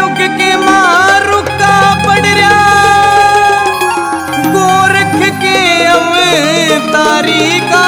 कलयुग के मारू का पड़ रहा गोरख के अवतारी का।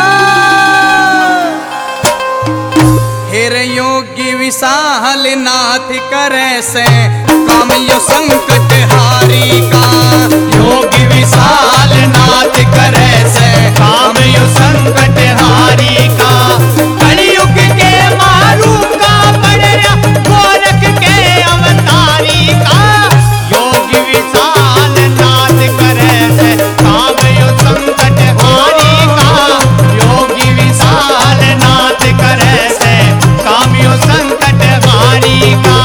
हेर योगी विशाल नाथ करे से काम यो संकट हारी का। योगी विशाल नाथ करे से काम यो संकट हारी का। कलयुग के मारू का पड़ रहा गोरख के अवतारी का। योगी विशाल नाथ करे से काम यो संकट हारी का। योगी विशाल नाथ करे से काम यो संकट हारी का।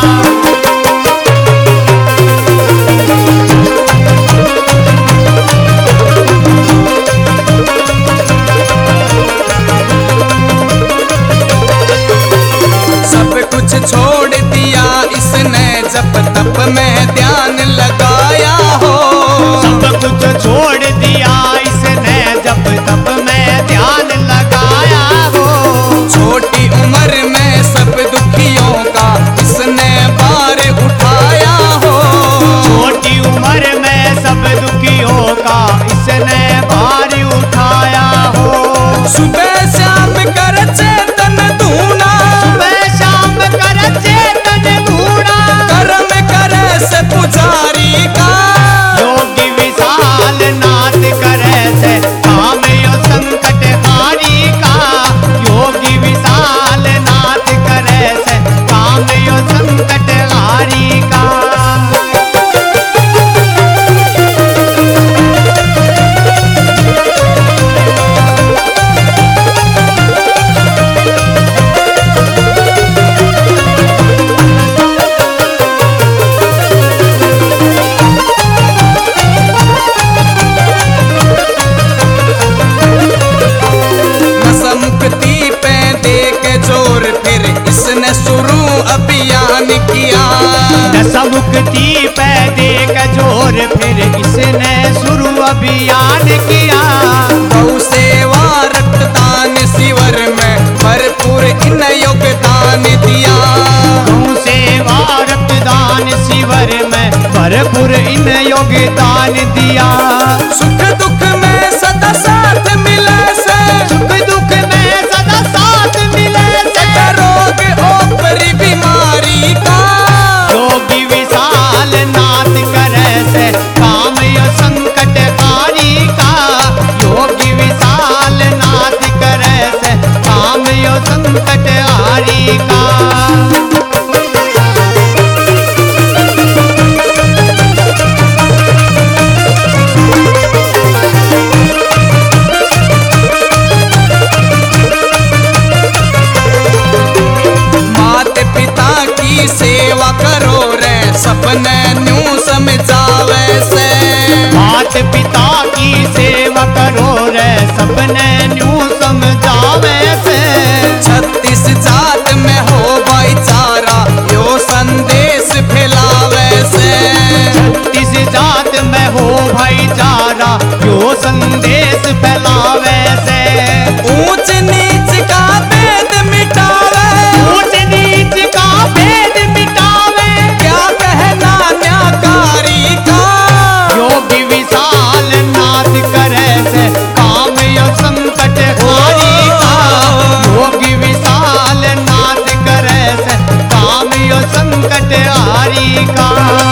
छोड़ दिया इसने जब तप में ध्यान लगाया हो। सब कुछ छोड़ दिया इसने जब तप में ध्यान लगाया हो। छोटी उम्र में सब दुखियों का इसने भार उठाया हो। छोटी उम्र में सब दुखियों का इसने भार उठाया हो। सुबह शाम कर चेतन धूना, सुबह शाम कर चेतन ढूंढा। कर्म करे से पुजारी का। योगी विशाल नाथ करे से काम यो संकट हारी का। योगी विशाल नाथ करे से काम यो संकट हारी का। मुक्ति पे दे के जोर फिर इसने शुरू अभियान किया। नशा मुक्ति पे दे के जोर फिर इसने शुरू अभियान किया। गौ सेवा रक्तदान शिविर में भरपूर इन योगदान दिया। गौ सेवा रक्तदान शिविर में भरपूर इन योगदान दिया। सुख दुख में सदा साथ मिले से, सुख दुख में सदा साथ मिले से। रोग ओपरी बीमारी का। योगी विशाल नाथ करे से काम यो संकट हारी का। योगी विशाल नाथ करे से काम यो संकट हारी का। सेवा करो रे सपने न्यू समझावे से। मात पिता की सेवा करो रे सपने न्यू समझावे से। 36 जात में हो भाईचारा यो संदेश फैलावे से। 36 जात में हो भाईचारा यो संदेश फैलावे से। ऊंच नीच का भेद मिटावे, ऊंच नीच का भेद मिटावे। क्या कहना न्याकारी का। योगी विशाल नाथ करे से काम यो संकट हारी का। योगी विशाल नाथ करे से काम यो संकट हारी का।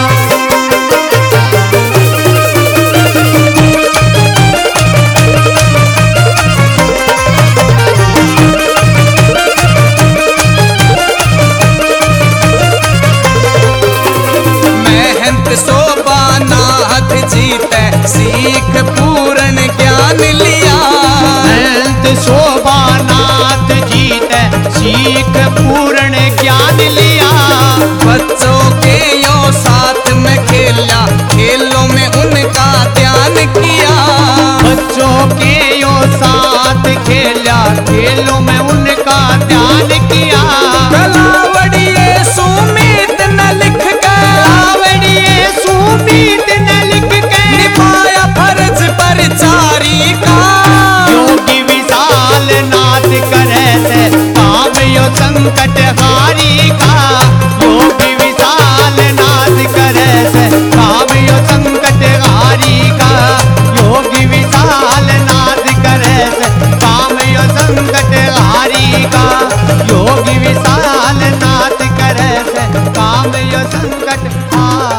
शोभानाथ जीते सीख पूर्ण ज्ञान लिया। महंत शोभानाथ जीते सीख पूर्ण ज्ञान लिया। बच्चों के यो साथ में खेला, खेलों में उनका ध्यान किया। बच्चों के यो साथ खेला, खेलों में उनका ध्यान किया। कलावड़िए सुमित न लिख कलावड़िए सुमित न लिख के निभाया फर्ज परिचारी का। योगी विशाल नाथ करे से काम यो संकट हारी का। योगी विशाल संकट हारी